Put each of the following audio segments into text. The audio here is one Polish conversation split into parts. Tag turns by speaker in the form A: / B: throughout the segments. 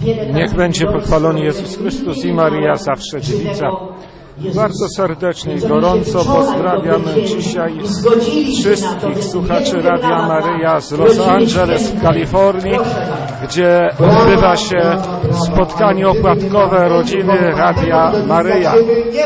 A: Niech będzie pochwalony Jezus Chrystus i Maryja zawsze dziewica. Bardzo serdecznie i gorąco pozdrawiamy dzisiaj wszystkich słuchaczy Radia Maryja z Los Angeles w Kalifornii, gdzie odbywa się spotkanie opłatkowe rodziny Radia Maryja.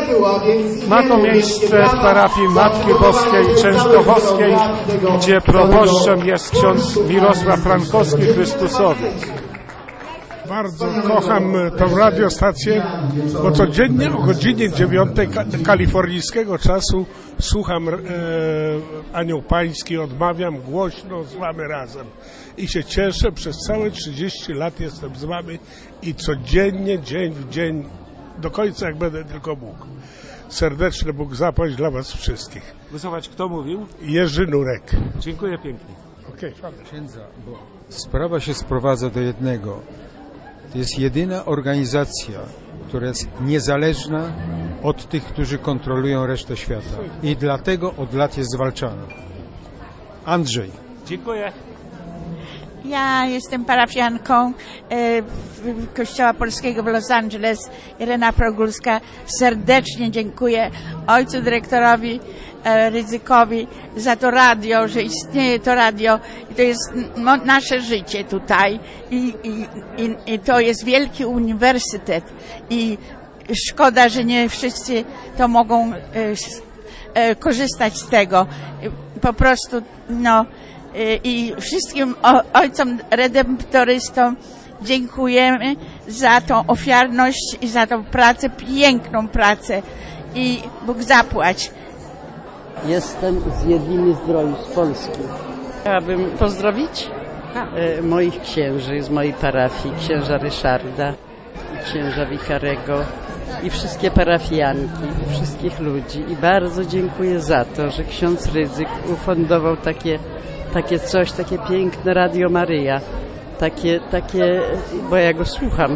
A: Ma to miejsce w parafii Matki Boskiej Częstochowskiej, gdzie proboszczem jest ksiądz Mirosław Frankowski Chrystusowiec.
B: Bardzo kocham tą radiostację, bo codziennie o godzinie 9 kalifornijskiego czasu słucham Anioł Pański, odmawiam głośno z wami razem i się cieszę, przez całe 30 lat jestem z wami i codziennie, dzień w dzień, do końca jak będę tylko mógł. Serdeczny Bóg zapłać dla was wszystkich.
A: Głosować kto mówił?
B: Jerzy Nurek.
A: Dziękuję pięknie.
C: Księdza, bo sprawa się sprowadza do jednego. To jest jedyna organizacja, która jest niezależna od tych, którzy kontrolują resztę świata. I dlatego od lat jest zwalczana. Andrzej.
A: Dziękuję.
D: Ja jestem parafianką Kościoła Polskiego w Los Angeles, Irena Progulska. Serdecznie dziękuję ojcu dyrektorowi Rydzykowi za to radio, że istnieje to radio i to jest nasze życie tutaj i to jest wielki uniwersytet i szkoda, że nie wszyscy to mogą korzystać z tego. Po prostu i wszystkim ojcom redemptorystom dziękujemy za tą ofiarność i za tą pracę, piękną pracę i Bóg zapłać.
E: Jestem z Jedliny Zdroju, z Polski. Chciałabym pozdrowić moich księży z mojej parafii, księża Ryszarda, księża Wikarego i wszystkie parafianki, wszystkich ludzi. I bardzo dziękuję za to, że ksiądz Rydzyk ufundował takie coś, takie piękne Radio Maryja. Takie, bo ja go słucham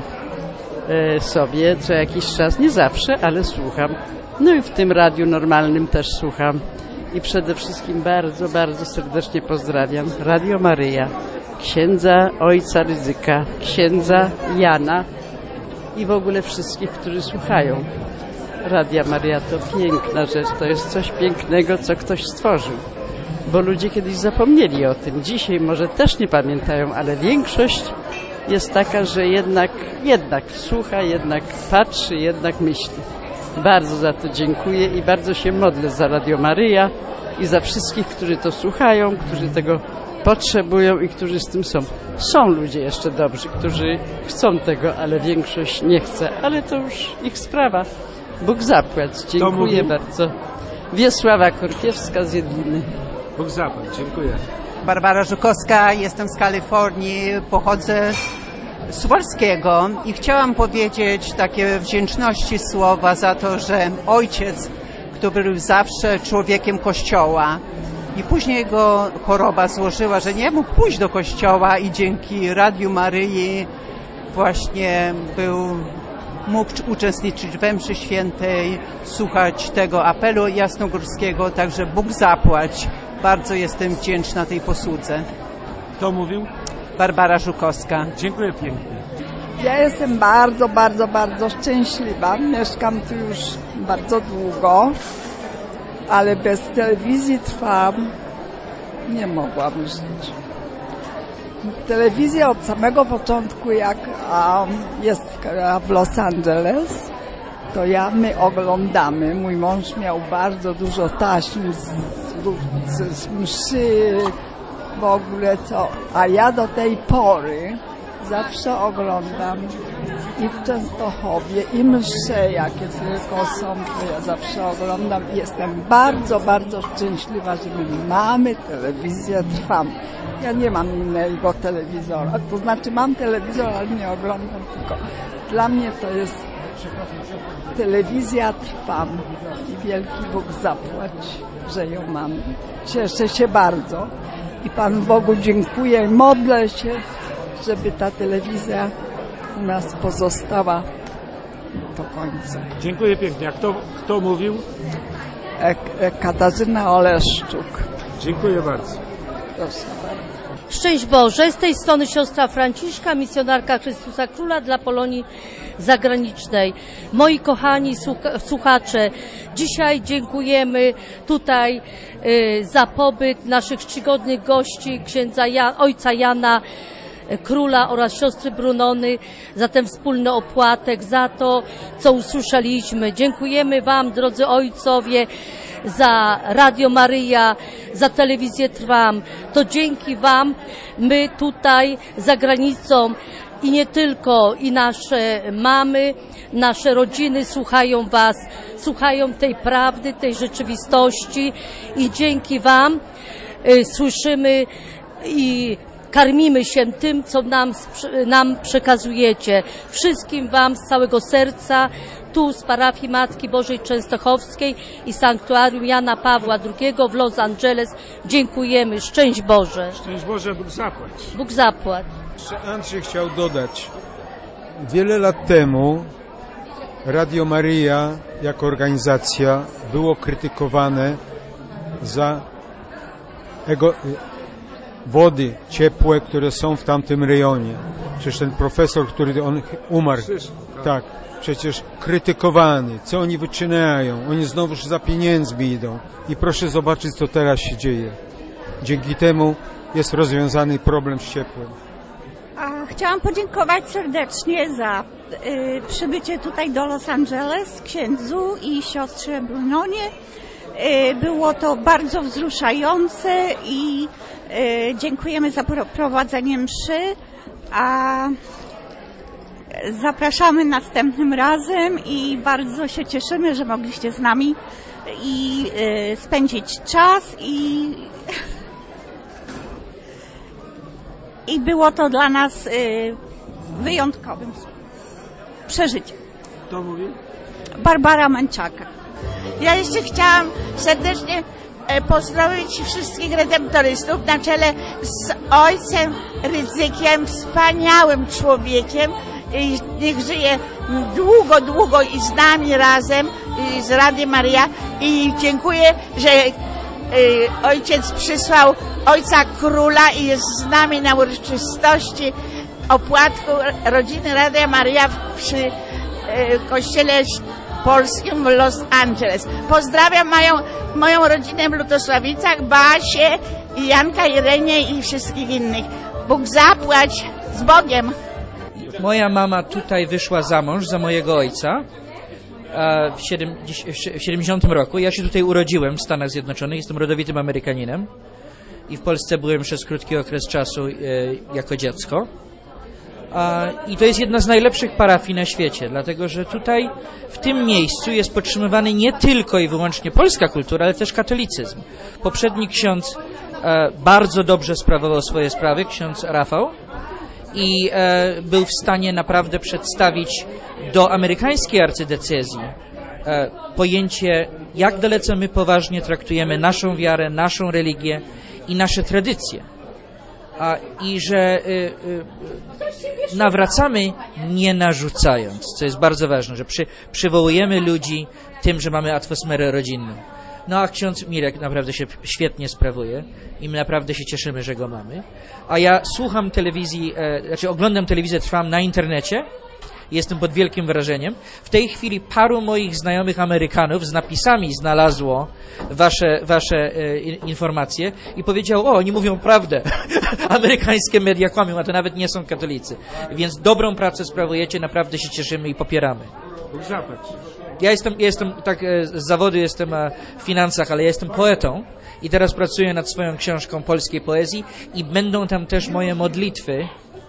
E: sobie co jakiś czas, nie zawsze, ale słucham. No i w tym radiu normalnym też słucham. I przede wszystkim bardzo, bardzo serdecznie pozdrawiam Radio Maryja, księdza ojca Rydzyka, księdza Jana i w ogóle wszystkich, którzy słuchają. Radia Maryja to piękna rzecz, to jest coś pięknego, co ktoś stworzył. Bo ludzie kiedyś zapomnieli o tym. Dzisiaj może też nie pamiętają, ale większość jest taka, że jednak słucha, jednak patrzy, jednak myśli. Bardzo za to dziękuję i bardzo się modlę za Radio Maryja i za wszystkich, którzy to słuchają, którzy tego potrzebują i którzy z tym są. Są ludzie jeszcze dobrzy, którzy chcą tego, ale większość nie chce, ale to już ich sprawa. Bóg zapłać. Dziękuję bardzo. Wiesława Korkiewska z Jedliny.
A: Bóg zapłać. Dziękuję.
F: Barbara Żukowska, jestem z Kalifornii, pochodzę z Suwalskiego i chciałam powiedzieć takie wdzięczności słowa za to, że ojciec, który był zawsze człowiekiem Kościoła i później jego choroba złożyła, że nie mógł pójść do Kościoła i dzięki Radiu Maryi właśnie mógł uczestniczyć we mszy świętej, słuchać tego apelu jasnogórskiego, także Bóg zapłać. Bardzo jestem wdzięczna tej posłudze.
A: Kto mówił?
F: Barbara Żukowska.
A: Dziękuję pięknie.
G: Ja jestem bardzo, bardzo, bardzo szczęśliwa. Mieszkam tu już bardzo długo, ale bez telewizji trwam. Nie mogłam żyć. Telewizja od samego początku, jak jest w Los Angeles, to my oglądamy. Mój mąż miał bardzo dużo taśm z mszy, w ogóle a ja do tej pory zawsze oglądam i w Częstochowie, i msze, jakie tylko są, to ja zawsze oglądam i jestem bardzo, bardzo szczęśliwa, że my mamy telewizję, trwam. Ja nie mam innego telewizora, to znaczy mam telewizor, ale nie oglądam, tylko dla mnie to jest telewizja, trwam i wielki Bóg zapłać, że ją mam. Cieszę się bardzo i Panu Bogu dziękuję, modlę się, żeby ta telewizja u nas pozostała do końca.
A: Dziękuję pięknie. A kto mówił?
G: Katarzyna Oleszczuk.
A: Dziękuję bardzo.
G: Proszę bardzo.
H: Szczęść Boże, z tej strony siostra Franciszka, misjonarka Chrystusa Króla dla Polonii Zagranicznej. Moi kochani słuchacze, dzisiaj dziękujemy tutaj za pobyt naszych czcigodnych gości, ojca Jana Króla oraz siostry Brunony, za ten wspólny opłatek, za to, co usłyszeliśmy. Dziękujemy Wam, drodzy ojcowie, za Radio Maryja, za telewizję Trwam. To dzięki Wam my tutaj za granicą i nie tylko, i nasze mamy, nasze rodziny słuchają Was, słuchają tej prawdy, tej rzeczywistości i dzięki Wam słyszymy i karmimy się tym, co nam przekazujecie. Wszystkim Wam z całego serca, tu z parafii Matki Bożej Częstochowskiej i Sanktuarium Jana Pawła II w Los Angeles dziękujemy. Szczęść Boże.
A: Szczęść Boże, Bóg zapłać.
H: Bóg zapłać.
C: Jeszcze Andrzej chciał dodać. Wiele lat temu Radio Maryja jako organizacja było krytykowane za wody ciepłe, które są w tamtym rejonie. Przecież ten profesor, który on umarł, tak, przecież krytykowany, co oni wyczyniają, oni znowuż za pieniędzmi idą. I proszę zobaczyć, co teraz się dzieje. Dzięki temu jest rozwiązany problem z ciepłem.
I: Chciałam podziękować serdecznie za przybycie tutaj do Los Angeles księdzu i siostrze Brunonie. Było to bardzo wzruszające i dziękujemy za prowadzenie mszy, a zapraszamy następnym razem i bardzo się cieszymy, że mogliście z nami i spędzić czas i było to dla nas wyjątkowym przeżyciem.
A: Kto mówi?
I: Barbara Męczaka.
D: Ja jeszcze chciałam serdecznie pozdrowić wszystkich redemptorystów na czele z ojcem Rydzykiem, wspaniałym człowiekiem. I niech żyje długo, długo i z nami razem, i z Radiem Maryja. I dziękuję, że ojciec przysłał ojca Króla i jest z nami na uroczystości opłatku rodziny Radia Maryja przy kościele polskim w Los Angeles. Pozdrawiam moją rodzinę w Lutosławicach, Basię, Janka, Irenię i wszystkich innych. Bóg zapłać, z Bogiem.
J: Moja mama tutaj wyszła za mąż za mojego ojca w 70 roku. Ja się tutaj urodziłem w Stanach Zjednoczonych, jestem rodowitym Amerykaninem i w Polsce byłem przez krótki okres czasu jako dziecko. I to jest jedna z najlepszych parafii na świecie, dlatego że tutaj w tym miejscu jest podtrzymywany nie tylko i wyłącznie polska kultura, ale też katolicyzm. Poprzedni ksiądz bardzo dobrze sprawował swoje sprawy, ksiądz Rafał, i był w stanie naprawdę przedstawić do amerykańskiej arcydiecezji pojęcie, jak dalece my poważnie traktujemy naszą wiarę, naszą religię i nasze tradycje. I że nawracamy nie narzucając, co jest bardzo ważne, że przywołujemy ludzi tym, że mamy atmosferę rodzinną. No a ksiądz Mirek naprawdę się świetnie sprawuje i my naprawdę się cieszymy, że go mamy. A ja słucham telewizji, oglądam telewizję Trwam na internecie. Jestem pod wielkim wrażeniem. W tej chwili paru moich znajomych Amerykanów z napisami znalazło wasze informacje i powiedział, oni mówią prawdę. Amerykańskie media kłamią, a to nawet nie są katolicy. Więc dobrą pracę sprawujecie, naprawdę się cieszymy i popieramy. Ja jestem tak z zawodu jestem w finansach, ale ja jestem poetą i teraz pracuję nad swoją książką polskiej poezji i będą tam też moje modlitwy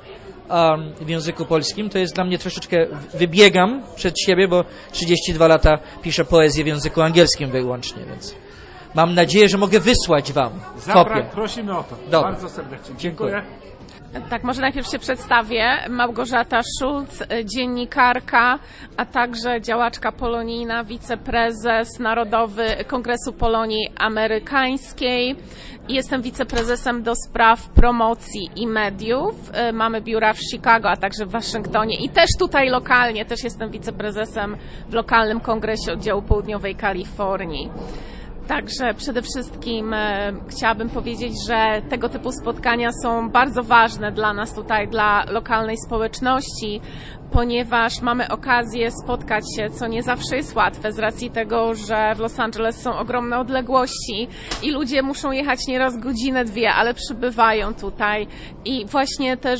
J: w języku polskim. To jest dla mnie troszeczkę, wybiegam przed siebie, bo 32 lata piszę poezję w języku angielskim wyłącznie, więc mam nadzieję, że mogę wysłać Wam kopię.
A: Prosimy o to.
J: Dobra.
A: Bardzo serdecznie. Dziękuję.
K: Tak, może najpierw się przedstawię. Małgorzata Szulc, dziennikarka, a także działaczka polonijna, wiceprezes Narodowy Kongresu Polonii Amerykańskiej. Jestem wiceprezesem do spraw promocji i mediów. Mamy biura w Chicago, a także w Waszyngtonie i też tutaj lokalnie. Też jestem wiceprezesem w lokalnym kongresie oddziału Południowej Kalifornii. Także przede wszystkim chciałabym powiedzieć, że tego typu spotkania są bardzo ważne dla nas tutaj, dla lokalnej społeczności, ponieważ mamy okazję spotkać się, co nie zawsze jest łatwe z racji tego, że w Los Angeles są ogromne odległości i ludzie muszą jechać nieraz godzinę, dwie, ale przybywają tutaj i właśnie też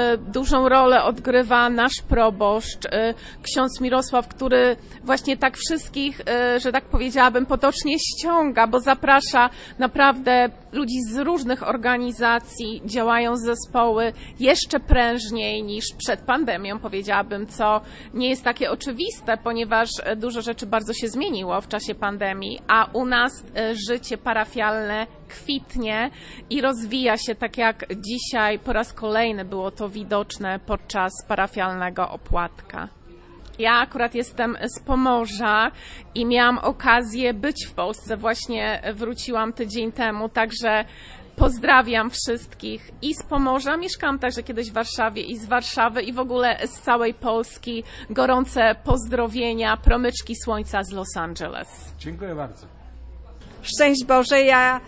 K: dużą rolę odgrywa nasz proboszcz, ksiądz Mirosław, który właśnie tak wszystkich, że tak powiedziałabym, potocznie ściąga, bo zaprasza naprawdę ludzi z różnych organizacji, działają zespoły jeszcze prężniej niż przed pandemią, powiedziałabym, co nie jest takie oczywiste, ponieważ dużo rzeczy bardzo się zmieniło w czasie pandemii, a u nas życie parafialne kwitnie i rozwija się tak jak dzisiaj po raz kolejny było to widoczne podczas parafialnego opłatka. Ja akurat jestem z Pomorza i miałam okazję być w Polsce. Właśnie wróciłam tydzień temu, także pozdrawiam wszystkich i z Pomorza. Mieszkałam także kiedyś w Warszawie i z Warszawy i w ogóle z całej Polski. Gorące pozdrowienia, promyczki słońca z Los Angeles.
A: Dziękuję bardzo.
L: Szczęść Boże, ja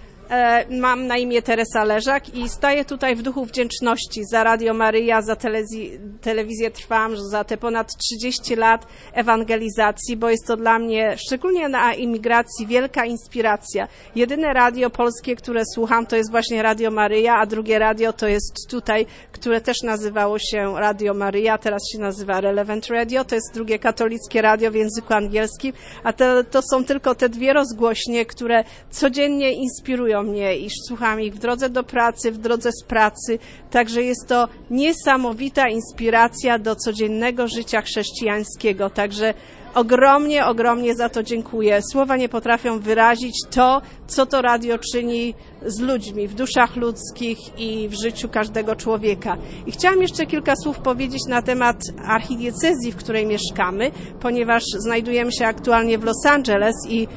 L: mam na imię Teresa Leżak i staję tutaj w duchu wdzięczności za Radio Maryja, za telewizję Trwam, za te ponad 30 lat ewangelizacji, bo jest to dla mnie, szczególnie na imigracji, wielka inspiracja. Jedyne radio polskie, które słucham, to jest właśnie Radio Maryja, a drugie radio to jest tutaj, które też nazywało się Radio Maryja, teraz się nazywa Relevant Radio, to jest drugie katolickie radio w języku angielskim, a to są tylko te dwie rozgłośnie, które codziennie inspirują mnie i słucham ich w drodze do pracy, w drodze z pracy, także jest to niesamowita inspiracja do codziennego życia chrześcijańskiego, także ogromnie za to dziękuję. Słowa nie potrafią wyrazić to, co to radio czyni z ludźmi, w duszach ludzkich i w życiu każdego człowieka. I chciałam jeszcze kilka słów powiedzieć na temat archidiecezji, w której mieszkamy, ponieważ znajdujemy się aktualnie w Los Angeles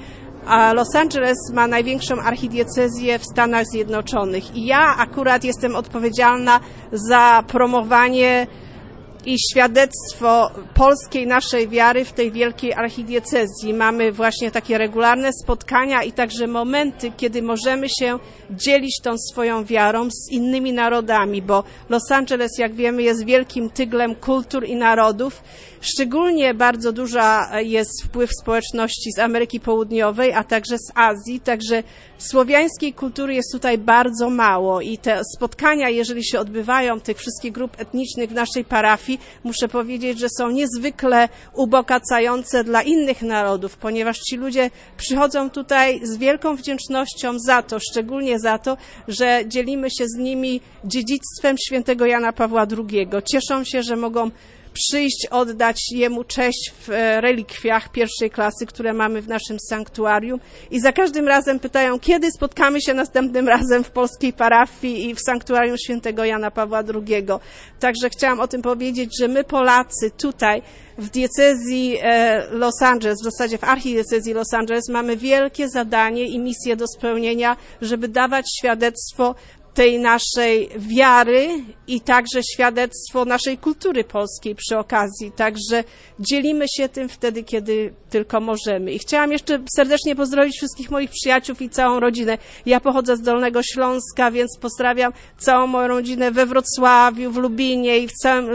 L: a Los Angeles ma największą archidiecezję w Stanach Zjednoczonych i ja akurat jestem odpowiedzialna za promowanie i świadectwo polskiej naszej wiary w tej wielkiej archidiecezji. Mamy właśnie takie regularne spotkania i także momenty, kiedy możemy się dzielić tą swoją wiarą z innymi narodami, bo Los Angeles, jak wiemy, jest wielkim tyglem kultur i narodów. Szczególnie bardzo duża jest wpływ społeczności z Ameryki Południowej, a także z Azji, także słowiańskiej kultury jest tutaj bardzo mało i te spotkania, jeżeli się odbywają tych wszystkich grup etnicznych w naszej parafii, muszę powiedzieć, że są niezwykle ubogacające dla innych narodów, ponieważ ci ludzie przychodzą tutaj z wielką wdzięcznością za to, szczególnie za to, że dzielimy się z nimi dziedzictwem świętego Jana Pawła II. Cieszą się, że mogą przyjść, oddać Jemu cześć w relikwiach pierwszej klasy, które mamy w naszym sanktuarium i za każdym razem pytają, kiedy spotkamy się następnym razem w polskiej parafii i w sanktuarium świętego Jana Pawła II. Także chciałam o tym powiedzieć, że my Polacy tutaj w diecezji Los Angeles, w zasadzie w archidiecezji Los Angeles mamy wielkie zadanie i misję do spełnienia, żeby dawać świadectwo tej naszej wiary i także świadectwo naszej kultury polskiej przy okazji. Także dzielimy się tym wtedy, kiedy tylko możemy. I chciałam jeszcze serdecznie pozdrowić wszystkich moich przyjaciół i całą rodzinę. Ja pochodzę z Dolnego Śląska, więc pozdrawiam całą moją rodzinę we Wrocławiu, w Lubinie i w całym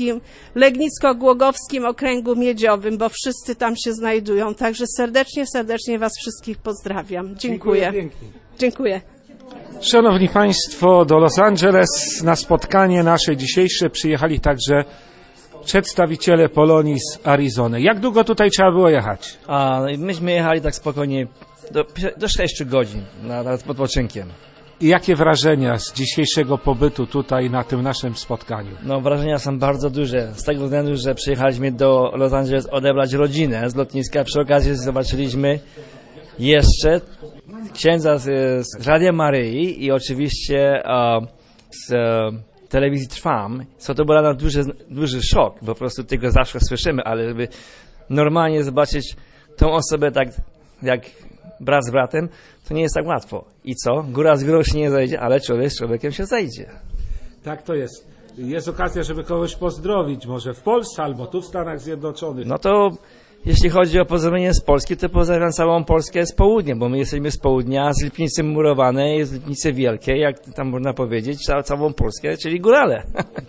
L: Legnicko-Głogowskim okręgu miedziowym, bo wszyscy tam się znajdują. Także serdecznie Was wszystkich pozdrawiam. Dziękuję. Dziękuję.
A: Szanowni Państwo, do Los Angeles na spotkanie nasze dzisiejsze przyjechali także przedstawiciele Polonii z Arizony. Jak długo tutaj trzeba było jechać?
M: Myśmy jechali tak spokojnie do 6 godzin nad odpoczynkiem.
A: I jakie wrażenia z dzisiejszego pobytu tutaj na tym naszym spotkaniu?
M: No, wrażenia są bardzo duże, z tego względu, że przyjechaliśmy do Los Angeles odebrać rodzinę z lotniska. Przy okazji zobaczyliśmy jeszcze księdza z Radia Maryi i oczywiście z telewizji Trwam, co to był dla nas duży szok, bo po prostu tego zawsze słyszymy, ale żeby normalnie zobaczyć tą osobę tak jak brat z bratem, to nie jest tak łatwo. I co? Góra z górą się nie zejdzie, ale człowiek z człowiekiem się zejdzie.
A: Tak to jest. Jest okazja, żeby kogoś pozdrowić, może w Polsce albo tu w Stanach Zjednoczonych.
M: No to Jeśli chodzi o pozdrowienie z Polski, to pozdrawiam całą Polskę z południa, bo my jesteśmy z południa, z Lipnicy Murowanej, z Lipnicy Wielkiej, jak tam można powiedzieć, całą Polskę, czyli górale.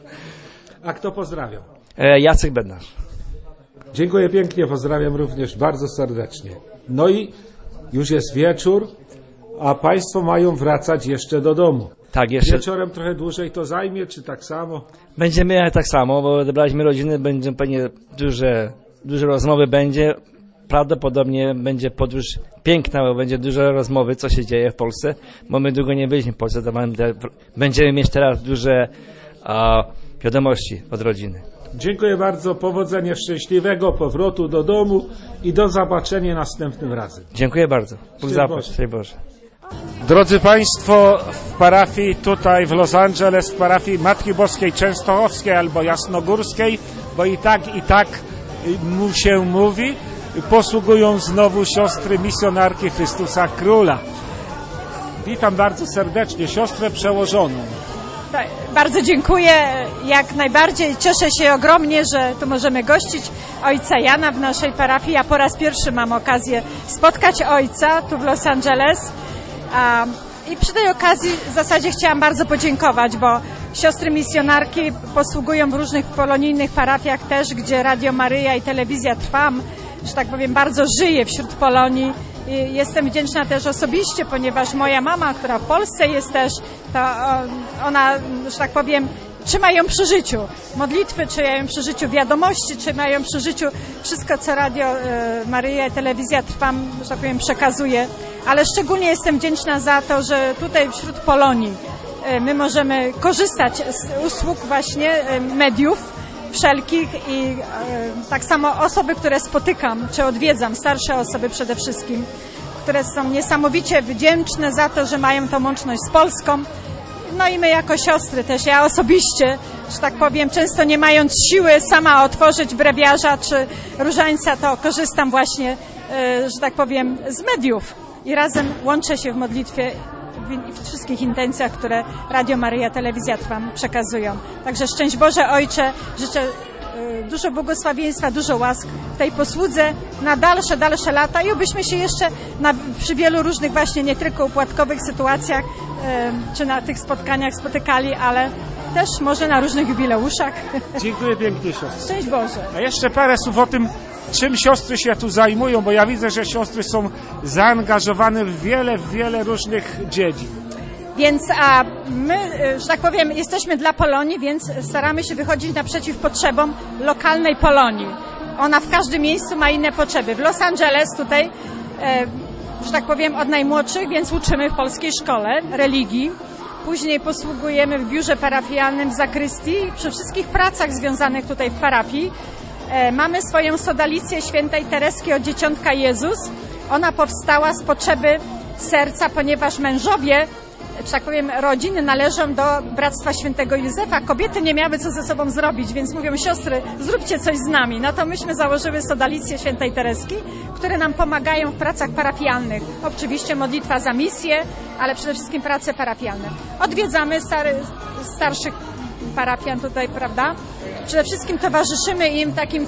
A: A kto pozdrawiam?
M: Jacek Bednarz.
A: Dziękuję pięknie, pozdrawiam również bardzo serdecznie. No i już jest wieczór, a Państwo mają wracać jeszcze do domu.
M: Tak, jeszcze.
A: Wieczorem trochę dłużej to zajmie, czy tak samo?
M: Będziemy tak samo, bo odebraliśmy rodziny, będzie pewnie duże rozmowy będzie. Prawdopodobnie będzie podróż piękna, bo będzie dużo rozmowy, co się dzieje w Polsce, bo my długo nie byliśmy w Polsce, to będziemy mieć teraz duże wiadomości od rodziny.
A: Dziękuję bardzo, powodzenia, szczęśliwego powrotu do domu i do zobaczenia następnym razem.
M: Dziękuję bardzo. Bóg zapłać. Szczęść Boże.
A: Drodzy Państwo, w parafii tutaj w Los Angeles, w parafii Matki Boskiej Częstochowskiej albo Jasnogórskiej, bo i tak mu się mówi, posługują znowu siostry misjonarki Chrystusa Króla. Witam bardzo serdecznie siostrę przełożoną.
N: Tak, bardzo dziękuję, jak najbardziej. Cieszę się ogromnie, że tu możemy gościć ojca Jana w naszej parafii. Ja po raz pierwszy mam okazję spotkać ojca tu w Los Angeles. I przy tej okazji w zasadzie chciałam bardzo podziękować, bo siostry misjonarki posługują w różnych polonijnych parafiach też, gdzie Radio Maryja i Telewizja Trwam, że tak powiem, bardzo żyje wśród Polonii. I jestem wdzięczna też osobiście, ponieważ moja mama, która w Polsce jest też, to ona, że tak powiem, trzyma ją przy życiu. Modlitwy trzymają przy życiu, wiadomości trzymają przy życiu. Wszystko, co Radio Maryja i Telewizja Trwam, że tak powiem, przekazuje. Ale szczególnie jestem wdzięczna za to, że tutaj wśród Polonii my możemy korzystać z usług właśnie mediów wszelkich i tak samo osoby, które spotykam, czy odwiedzam, starsze osoby przede wszystkim, które są niesamowicie wdzięczne za to, że mają tą łączność z Polską. No i my jako siostry też, ja osobiście, że tak powiem, często nie mając siły sama otworzyć brewiarza czy różańca, to korzystam właśnie, że tak powiem, z mediów i razem łączę się w modlitwie w wszystkich intencjach, które Radio Maryja, Telewizja Trwam przekazują. Także szczęść Boże, Ojcze, życzę dużo błogosławieństwa, dużo łask w tej posłudze na dalsze lata i obyśmy się jeszcze przy wielu różnych właśnie nie tylko upłatkowych sytuacjach czy na tych spotkaniach spotykali, ale też może na różnych jubileuszach.
A: Dziękuję pięknie, siostry.
N: Szczęść Boże.
A: A jeszcze parę słów o tym, czym siostry się tu zajmują, bo ja widzę, że siostry są zaangażowane w wiele różnych dziedzin.
N: Więc my, że tak powiem, jesteśmy dla Polonii, więc staramy się wychodzić naprzeciw potrzebom lokalnej Polonii. Ona w każdym miejscu ma inne potrzeby. W Los Angeles tutaj, że tak powiem, od najmłodszych, więc uczymy w polskiej szkole religii. Później posługujemy w biurze parafialnym w zakrystii, przy wszystkich pracach związanych tutaj w parafii. Mamy swoją sodalicję świętej Tereski od Dzieciątka Jezus. Ona powstała z potrzeby serca, ponieważ mężowie, że tak powiem, rodziny należą do Bractwa Świętego Józefa. Kobiety nie miały co ze sobą zrobić, więc mówią, siostry, zróbcie coś z nami. No to myśmy założyły sodalicję świętej Tereski, które nam pomagają w pracach parafialnych. Oczywiście modlitwa za misję, ale przede wszystkim prace parafialne. Odwiedzamy starszych parafian tutaj, prawda? Przede wszystkim towarzyszymy im takim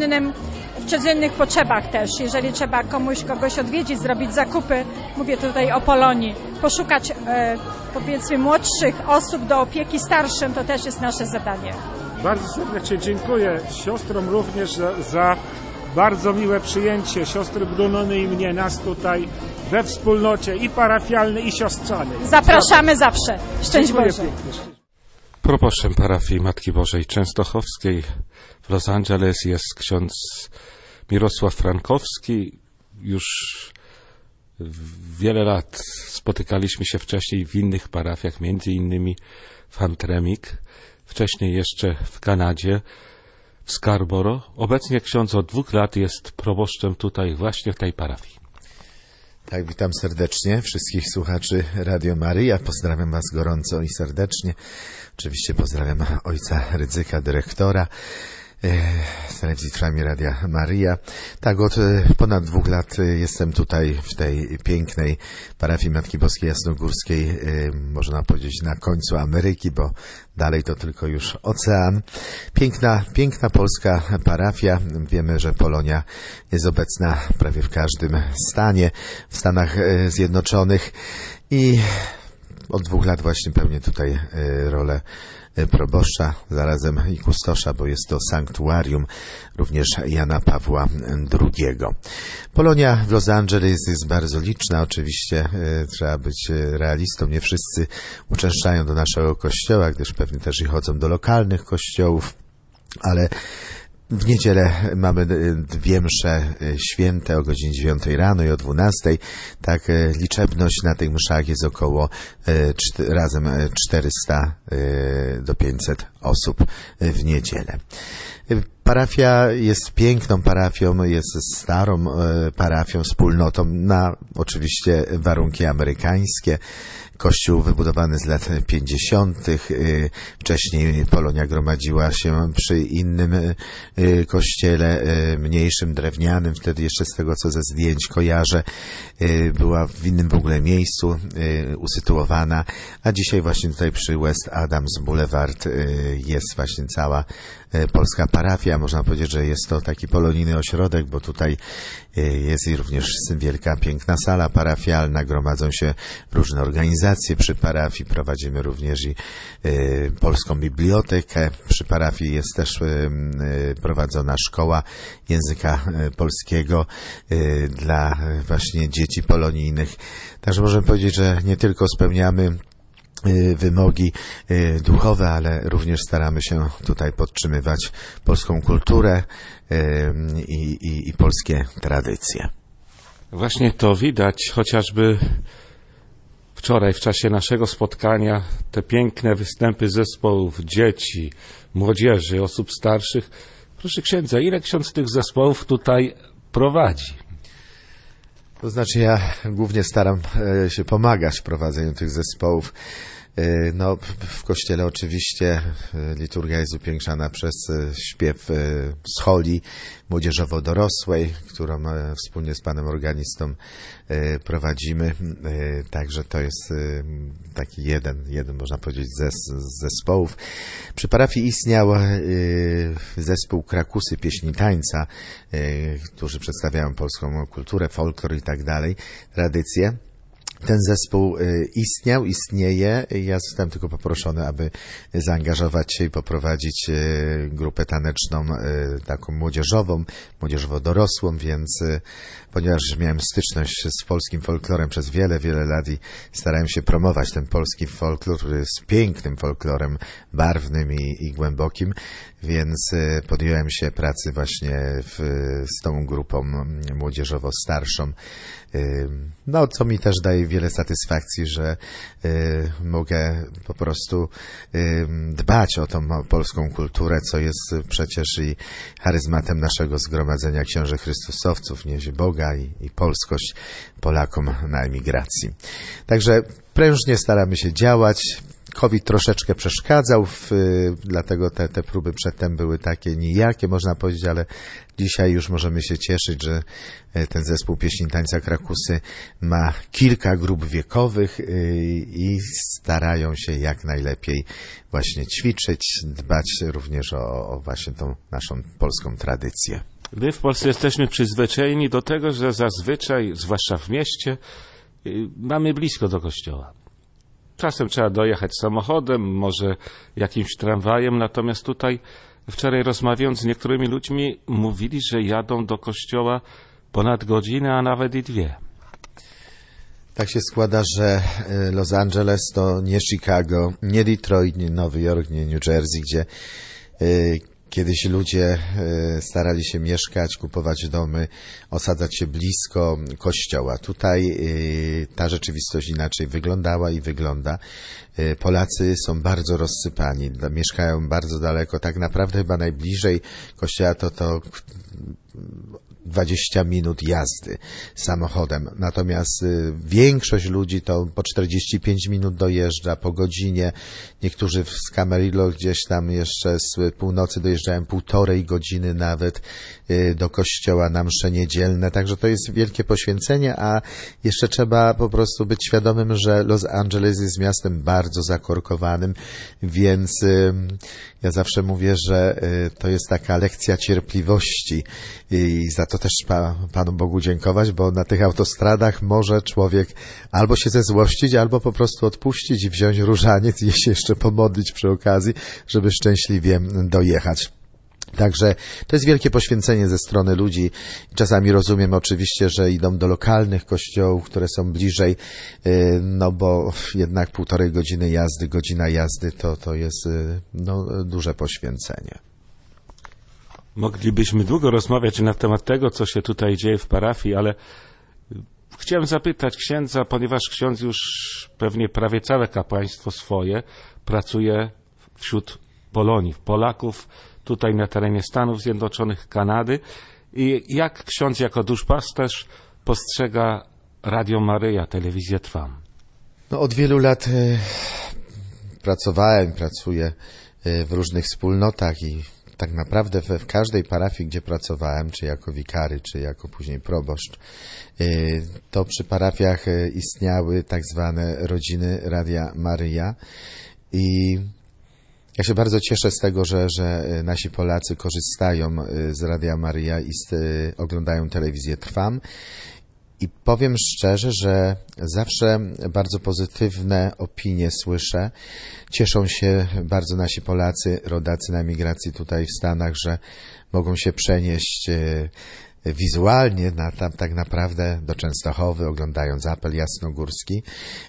N: w codziennych potrzebach też. Jeżeli trzeba kogoś odwiedzić, zrobić zakupy, mówię tutaj o Polonii, poszukać powiedzmy młodszych osób do opieki starszym, to też jest nasze zadanie.
A: Bardzo serdecznie dziękuję siostrom również za bardzo miłe przyjęcie siostry Brunony i mnie, nas tutaj we wspólnocie i parafialnej, i siostrzanej.
N: Zapraszamy zawsze. Szczęść Boże.
A: Proboszczem parafii Matki Bożej Częstochowskiej w Los Angeles jest ksiądz Mirosław Frankowski. Już wiele lat spotykaliśmy się wcześniej w innych parafiach, między innymi w Hamtramck, wcześniej jeszcze w Kanadzie, w Scarborough. Obecnie ksiądz od 2 lat jest proboszczem tutaj właśnie w tej parafii.
O: Tak, witam serdecznie wszystkich słuchaczy Radio Maryja. Pozdrawiam Was gorąco i serdecznie. Oczywiście pozdrawiam ojca Rydzyka, dyrektora. Telewizji Trwam i Radia Maryja. Tak, od ponad 2 lat jestem tutaj w tej pięknej parafii Matki Boskiej Jasnogórskiej, można powiedzieć na końcu Ameryki, bo dalej to tylko już ocean. Piękna polska parafia. Wiemy, że Polonia jest obecna prawie w każdym stanie w Stanach Zjednoczonych i od 2 lat właśnie pełnię tutaj rolę proboszcza, zarazem i kustosza, bo jest to sanktuarium również Jana Pawła II. Polonia w Los Angeles jest bardzo liczna, oczywiście trzeba być realistą, nie wszyscy uczęszczają do naszego kościoła, gdyż pewnie też i chodzą do lokalnych kościołów, ale w niedzielę mamy 2 msze święte o godzinie 9 rano i o 12. Tak, liczebność na tych mszach jest około razem 400 do 500 osób w niedzielę. Parafia jest piękną parafią, jest starą parafią, wspólnotą na oczywiście warunki amerykańskie. Kościół wybudowany z lat 50. Wcześniej Polonia gromadziła się przy innym kościele, mniejszym, drewnianym, wtedy jeszcze z tego, co ze zdjęć kojarzę, była w innym w ogóle miejscu usytuowana, a dzisiaj właśnie tutaj przy West Adams Boulevard jest właśnie cała polska parafia. Można powiedzieć, że jest to taki polonijny ośrodek, bo tutaj jest i również wielka, piękna sala parafialna, gromadzą się różne organizacje przy parafii, prowadzimy również i polską bibliotekę. Przy parafii jest też prowadzona szkoła języka polskiego dla właśnie dzieci polonijnych. Także możemy powiedzieć, że nie tylko spełniamy wymogi duchowe, ale również staramy się tutaj podtrzymywać polską kulturę i polskie tradycje.
A: Właśnie to widać, chociażby wczoraj w czasie naszego spotkania te piękne występy zespołów dzieci, młodzieży, osób starszych. Proszę księdza, ile ksiądz tych zespołów tutaj prowadzi?
O: To znaczy ja głównie staram się pomagać w prowadzeniu tych zespołów. No, w kościele oczywiście liturgia jest upiększana przez śpiew scholi młodzieżowo-dorosłej, którą wspólnie z panem organistą prowadzimy. Także to jest taki jeden można powiedzieć z zespołów. Przy parafii istniał zespół Krakusy Pieśni Tańca, którzy przedstawiają polską kulturę, folklor i tak dalej, tradycje. Ten zespół istnieje. Ja zostałem tylko poproszony, aby zaangażować się i poprowadzić grupę taneczną, taką młodzieżową, młodzieżowo-dorosłą, więc ponieważ miałem styczność z polskim folklorem przez wiele lat i starałem się promować ten polski folklor, który jest pięknym folklorem, barwnym i głębokim, więc podjąłem się pracy właśnie z tą grupą młodzieżowo-starszą. No, co mi też daje wiele satysfakcji, że mogę po prostu dbać o tą polską kulturę, co jest przecież i charyzmatem naszego zgromadzenia księży chrystusowców, niesie Boga i polskość Polakom na emigracji. Także prężnie staramy się działać. COVID troszeczkę przeszkadzał, dlatego te próby przedtem były takie nijakie, można powiedzieć, ale dzisiaj już możemy się cieszyć, że ten zespół Pieśni Tańca Krakusy ma kilka grup wiekowych i starają się jak najlepiej właśnie ćwiczyć, dbać również o właśnie tą naszą polską tradycję.
A: My w Polsce jesteśmy przyzwyczajeni do tego, że zazwyczaj, zwłaszcza w mieście, mamy blisko do kościoła. Czasem trzeba dojechać samochodem, może jakimś tramwajem, natomiast tutaj wczoraj rozmawiając z niektórymi ludźmi mówili, że jadą do kościoła ponad godzinę, a nawet i 2.
O: Tak się składa, że Los Angeles to nie Chicago, nie Detroit, nie Nowy Jork, nie New Jersey, gdzie kiedyś ludzie starali się mieszkać, kupować domy, osadzać się blisko kościoła. Tutaj ta rzeczywistość inaczej wyglądała i wygląda. Polacy są bardzo rozsypani, mieszkają bardzo daleko. Tak naprawdę chyba najbliżej kościoła to 20 minut jazdy samochodem. Natomiast większość ludzi to po 45 minut dojeżdża, po godzinie. Niektórzy z Camarillo gdzieś tam jeszcze z północy dojeżdżają 1,5 godziny nawet do kościoła na msze niedzielne. Także to jest wielkie poświęcenie, a jeszcze trzeba po prostu być świadomym, że Los Angeles jest miastem bardzo zakorkowanym, więc ja zawsze mówię, że to jest taka lekcja cierpliwości i za to też Panu Bogu dziękować, bo na tych autostradach może człowiek albo się zezłościć, albo po prostu odpuścić i wziąć różaniec i się jeszcze pomodlić przy okazji, żeby szczęśliwie dojechać. Także to jest wielkie poświęcenie ze strony ludzi. Czasami rozumiem oczywiście, że idą do lokalnych kościołów, które są bliżej, no bo jednak 1,5 godziny jazdy, godzina jazdy to jest duże poświęcenie.
A: Moglibyśmy długo rozmawiać na temat tego, co się tutaj dzieje w parafii, ale chciałem zapytać księdza, ponieważ ksiądz już pewnie prawie całe kapłaństwo swoje pracuje wśród Polonii, Polaków, tutaj na terenie Stanów Zjednoczonych, Kanady. I jak ksiądz jako duszpasterz postrzega Radio Maryja, telewizję Trwam?
O: No, od wielu lat pracuję w różnych wspólnotach i tak naprawdę w każdej parafii, gdzie pracowałem, czy jako wikary, czy jako później proboszcz, to przy parafiach istniały tak zwane rodziny Radia Maryja i ja się bardzo cieszę z tego, że nasi Polacy korzystają z Radia Maryja i oglądają telewizję Trwam. I powiem szczerze, że zawsze bardzo pozytywne opinie słyszę. Cieszą się bardzo nasi Polacy, rodacy na emigracji tutaj w Stanach, że mogą się przenieść wizualnie tak naprawdę do Częstochowy, oglądając Apel Jasnogórski.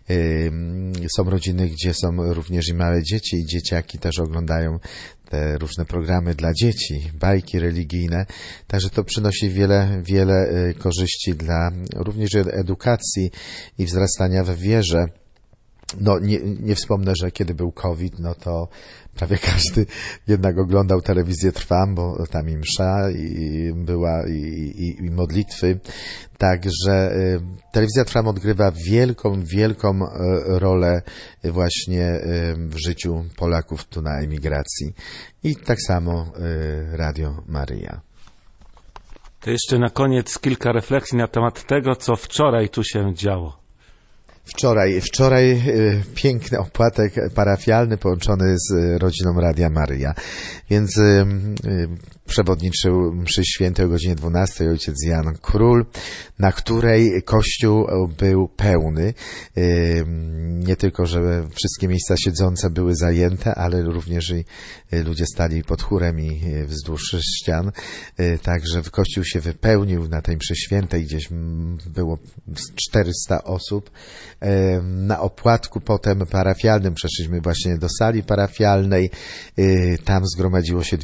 O: Są rodziny, gdzie są również i małe dzieci i dzieciaki też oglądają te różne programy dla dzieci, bajki religijne. Także to przynosi wiele korzyści dla również edukacji i wzrastania w wierze. No nie wspomnę, że kiedy był COVID, no to prawie każdy jednak oglądał telewizję Trwam, bo tam i msza była i modlitwy. Także telewizja Trwam odgrywa wielką rolę właśnie w życiu Polaków tu na emigracji. I tak samo Radio Maryja.
A: To jeszcze na koniec kilka refleksji na temat tego, co wczoraj tu się działo.
O: Wczoraj piękny opłatek parafialny połączony z rodziną Radia Maryja, więc przewodniczył mszy świętej o godzinie 12 ojciec Jan Król, na której kościół był pełny. Nie tylko, że wszystkie miejsca siedzące były zajęte, ale również i ludzie stali pod chórem i wzdłuż ścian. Także kościół się wypełnił na tej mszy świętej, gdzieś było 400 osób. Na opłatku potem parafialnym przeszliśmy właśnie do sali parafialnej. Tam zgromadziło się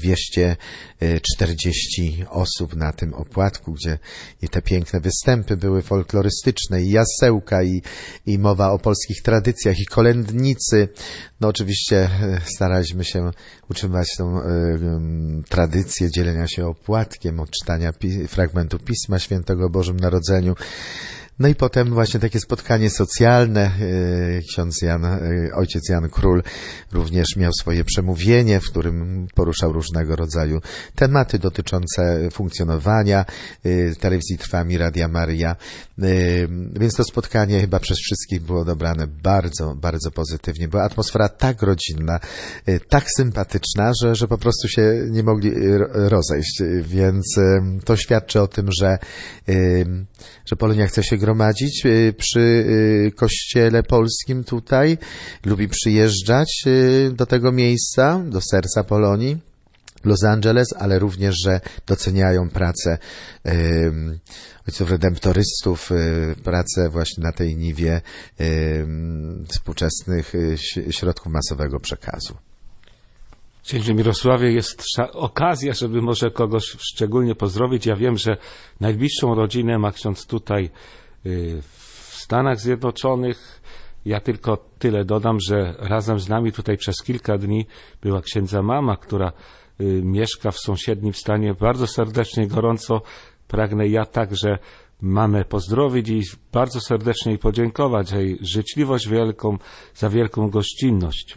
O: 240 osób na tym opłatku, gdzie i te piękne występy były folklorystyczne, i jasełka, i mowa o polskich tradycjach, i kolędnicy. No oczywiście staraliśmy się utrzymywać tą tradycję dzielenia się opłatkiem, od czytania fragmentu Pisma Świętego o Bożym Narodzeniu. No i potem właśnie takie spotkanie socjalne. Ojciec Jan Król również miał swoje przemówienie, w którym poruszał różnego rodzaju tematy dotyczące funkcjonowania telewizji Trwam i Radia Maryja. Więc to spotkanie chyba przez wszystkich było odebrane bardzo pozytywnie. Była atmosfera tak rodzinna, tak sympatyczna, że po prostu się nie mogli rozejść. Więc to świadczy o tym, że Polonia chce się gromadzić przy kościele polskim tutaj, lubi przyjeżdżać do tego miejsca, do serca Polonii, Los Angeles, ale również, że doceniają pracę ojców redemptorystów, pracę właśnie na tej niwie współczesnych środków masowego przekazu.
A: Księże Mirosławie, jest okazja, żeby może kogoś szczególnie pozdrowić. Ja wiem, że najbliższą rodzinę ma ksiądz tutaj w Stanach Zjednoczonych. Ja tylko tyle dodam, że razem z nami tutaj przez kilka dni była księdza mama, która mieszka w sąsiednim stanie. Bardzo serdecznie, gorąco pragnę ja także mamę pozdrowić i bardzo serdecznie jej podziękować za jej życzliwość wielką, za wielką gościnność.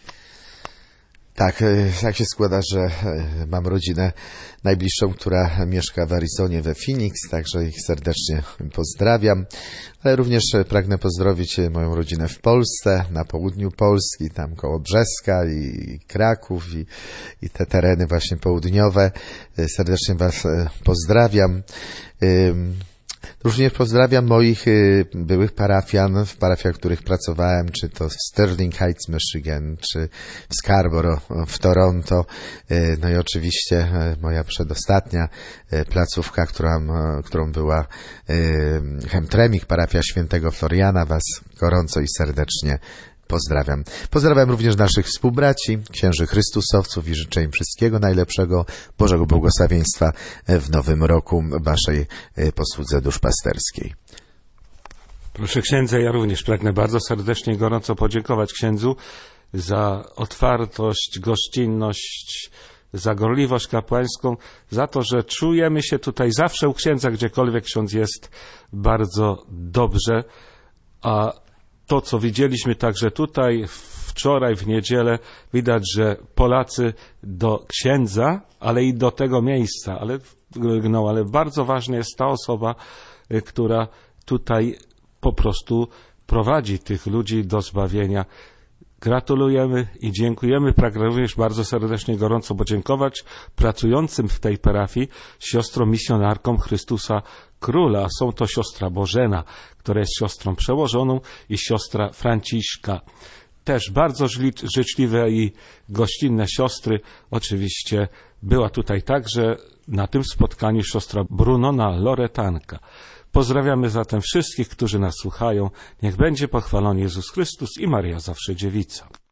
O: Tak się składa, że mam rodzinę najbliższą, która mieszka w Arizonie, we Phoenix, także ich serdecznie pozdrawiam, ale również pragnę pozdrowić moją rodzinę w Polsce, na południu Polski, tam koło Brzeska i Kraków i te tereny właśnie południowe. Serdecznie Was pozdrawiam. Również pozdrawiam moich byłych parafian, w parafiach, w których pracowałem, czy to w Sterling Heights, Michigan, czy w Scarborough, w Toronto. No i oczywiście moja przedostatnia placówka, którą była Hemtremich, parafia świętego Floriana. Was gorąco i serdecznie pozdrawiam. Pozdrawiam również naszych współbraci, księży Chrystusowców i życzę im wszystkiego najlepszego, Bożego błogosławieństwa w nowym roku waszej posłudze duszpasterskiej.
A: Proszę księdza, ja również pragnę bardzo serdecznie i gorąco podziękować księdzu za otwartość, gościnność, za gorliwość kapłańską, za to, że czujemy się tutaj zawsze u księdza, gdziekolwiek ksiądz jest, bardzo dobrze, a to, co widzieliśmy także tutaj wczoraj w niedzielę, widać, że Polacy do księdza, ale i do tego miejsca, ale bardzo ważna jest ta osoba, która tutaj po prostu prowadzi tych ludzi do zbawienia. Gratulujemy i dziękujemy. Pragnę również bardzo serdecznie, gorąco podziękować pracującym w tej parafii siostrom misjonarkom Chrystusa Króla. Są to siostra Bożena, która jest siostrą przełożoną, i siostra Franciszka. Też bardzo życzliwe i gościnne siostry. Oczywiście była tutaj także na tym spotkaniu siostra Brunona Loretanka. Pozdrawiamy zatem wszystkich, którzy nas słuchają. Niech będzie pochwalony Jezus Chrystus i Maria zawsze Dziewica.